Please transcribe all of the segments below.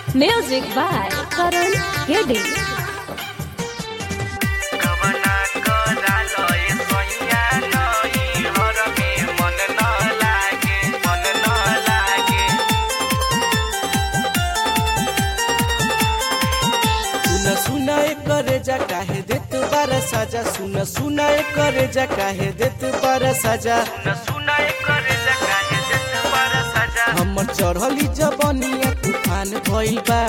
Music by Karan Hedi. सुनाए करे जा काहे देत बार साजा सुनाए करे जा काहे देत बार साजा सुनाए करे जा काहे देत बार साजा हमर चढ़ली जबनिया तूफान भइल बा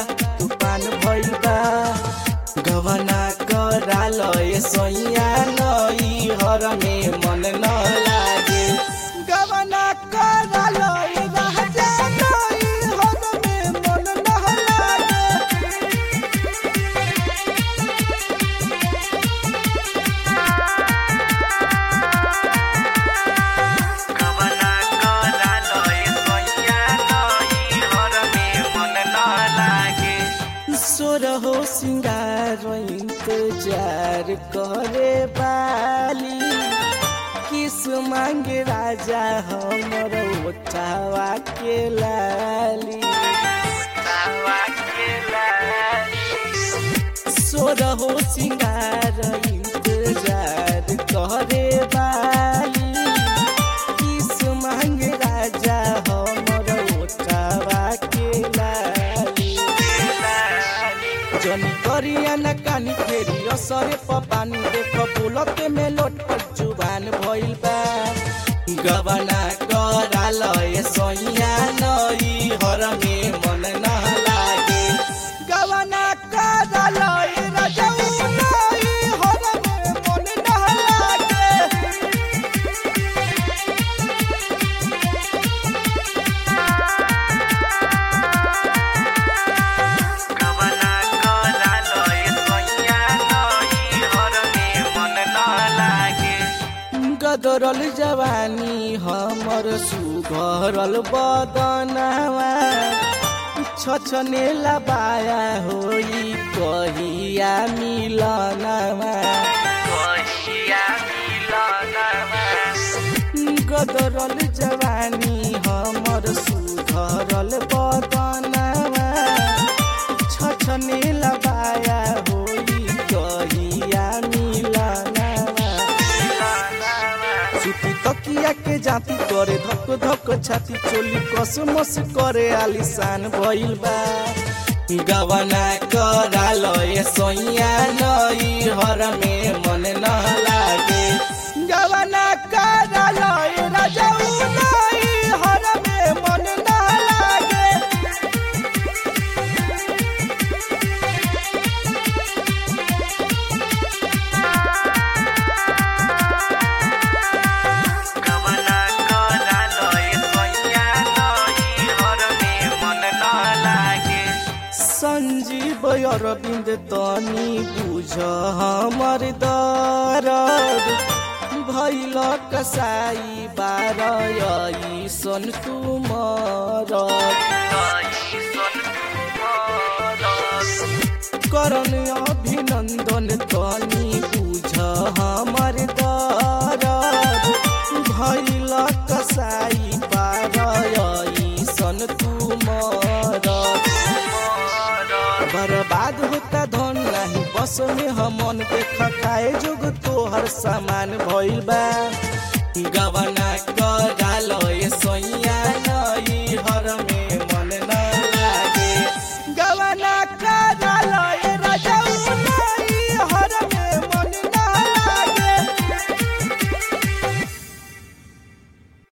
गवना करा लय सैया नई हर में मन न लागे गवना करा लय राजा नई हर में मन न लागे कवना करा लय सैया नई हर में मन न लागे सोरहो सिंगार इंतजार करे बाली किस मांगे राजा हमर उठावा के लाली तावा के लाली सोरहो सिंगार इंतजार करे बाली किस मांगे राजा हमर उठावा के लाली जनी करिया न कानी फेरी असरे पानी देख पुलते में लोट पर जुबान भइल बा गवना करा लय सैया नई हर में मन न लागे गवना करा लय राजा नई हर में मन न लागे कवना करा लय सैया नई हर में मन न लागे गदरल जवानी हमर सुघरल बदनवा छछने लबाया होई कहिया मिलनवा कहिया मिलनवा गदरल जवानी हमर सुघरल बदनवा छछने लबाया होई कहिया मिलनवा सुती तकिया के जाती करे धक धक छाती चोली कसमस करे आलिशान भइल बा गवना करा लय सैया नई हर में मन न लागे गवना करा लय राजा नई हर में मन न लागे कवना करा लय सैया नई हर में मन न लागे संजीव अरविंद तनी बुझ हमर दरद भैल कसाई बारई सन तुमर करण अभिनंदन तनी बुझ हमर दरद भैल कसाई बारई सन तुमर बर्बाद होता धन नहीं बस में हमन देख खाए जोग तोहर सामान भइल बा गवना करा लय